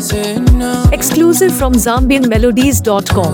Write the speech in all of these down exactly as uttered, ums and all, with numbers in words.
Exclusive from zambian melodies dot com.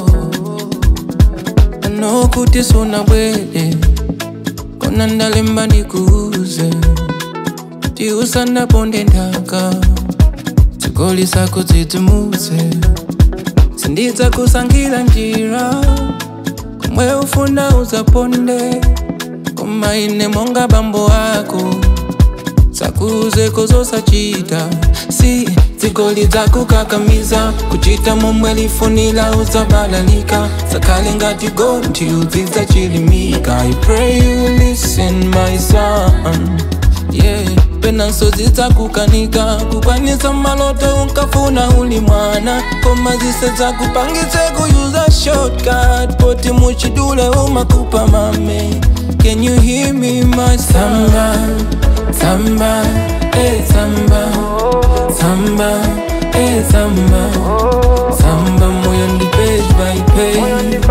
Anokuti sona bwele kona ndalemba ndikuze ti usanda ponde ndaka zigoli zako zidzimutse sindidza kusangira njira kumwe ufuna uzaponde koma ine monga bambo ako sakuze kozosachita si zigoli zakukakamiza kuchita momwe lifunila uzabalalika sakale ngati gonti uziza chilimika. I pray you listen my son, yeah. Pena soziza kukanika kukwanisa maloto unkafuna uli mwana koma ziseza kupangise kuyuza shortcut poti muchidule umakupa mame. Can you hear me my samba, samba, eh samba, samba, eh samba, samba moyo ndi page by page.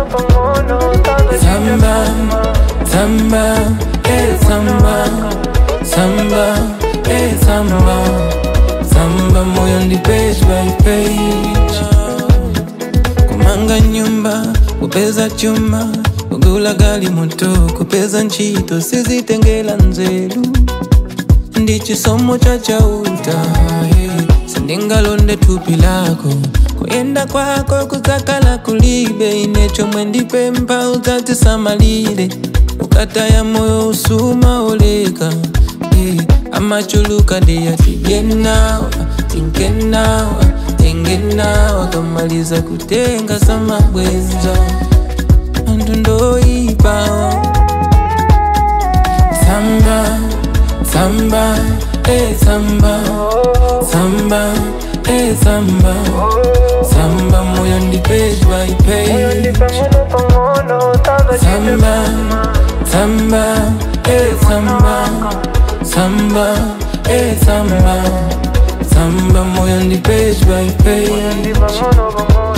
Samba, samba, eh samba, samba, eh samba, samba moyo ndi page by page. Kumanga nyumba, kupeza chuma, kugula gali moto, kupeza nchito, sizitengela nzelu ndi chisomo cha chauta, yeah. Sindingalonde tupi lako kuyenda kwako kuzakala kulibe inecho mwendipe mpa uzati samalide ukataya moyo usuma oleka, yeah. Amachuluka diya tigenawa tingenawa tingenawa kamaliza kutenga samabwenza andu ndoipawa. Samba, samba, eh samba, samba, eh samba, samba moyo ndi page by page. Samba, samba, eh samba, samba, eh samba, samba moyo ndi page by page.